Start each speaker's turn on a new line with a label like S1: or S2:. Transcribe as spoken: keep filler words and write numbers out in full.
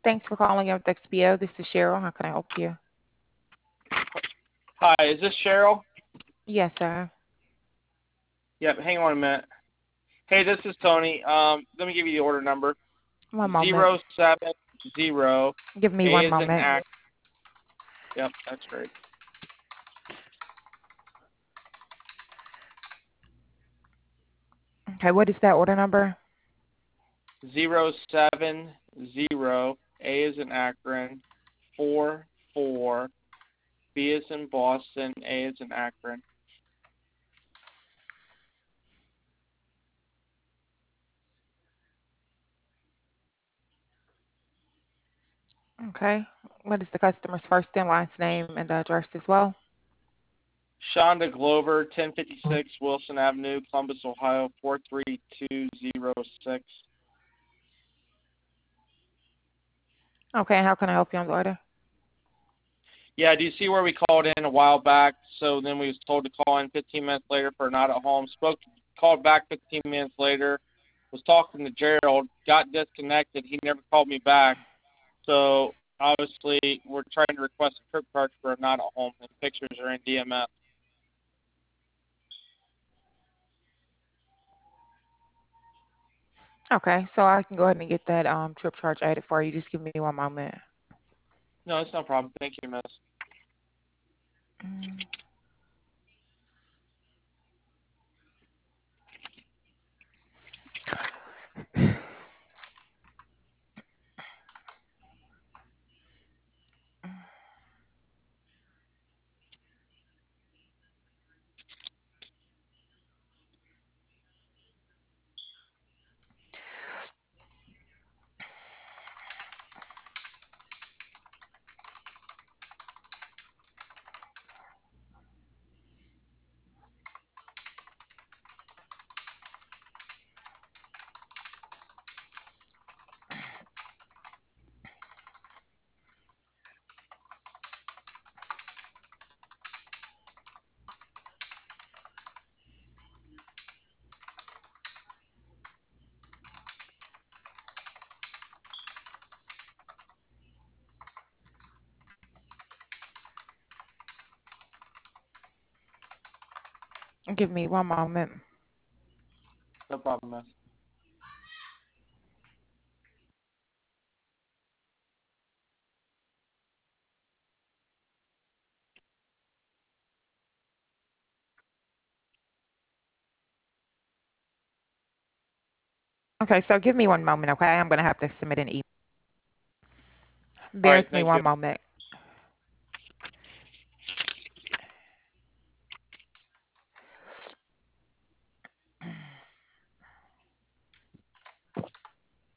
S1: Thanks for calling up X P O. This is Cheryl. How can I help you?
S2: Hi, is this Cheryl?
S1: Yes, sir.
S2: Yep, hang on a minute. Hey, this is Tony. Um, let me give you the order number.
S1: One moment.
S2: Zero seven zero.
S1: Give me
S2: A
S1: one
S2: is in
S1: moment.
S2: act. Yep, that's great.
S1: Okay, what is that order number?
S2: Zero seven zero. A is in Akron. Four four. B is in Boston. A is in Akron.
S1: Okay. What is the customer's first and last name and the address as well?
S2: Shonda Glover, ten fifty-six Wilson Avenue, Columbus, Ohio, four three two zero six.
S1: Okay, and how can I help you on the order?
S2: Yeah, do you see where we called in a while back? So then we was told to call in fifteen minutes later for not at home. Spoke, called back fifteen minutes later. Was talking to Gerald, got disconnected. He never called me back. So obviously we're trying to request a trip card for a not at home, and pictures are in D M S.
S1: Okay, so I can go ahead and get that um trip charge added for you. Just give me one moment.
S2: No, it's no problem. Thank you, miss.
S1: Mm. Give me one moment.
S2: No problem, miss.
S1: Okay, so give me one moment, okay? I'm gonna have to submit an email.
S2: All
S1: Bear
S2: right,
S1: with me
S2: thank you.
S1: one moment.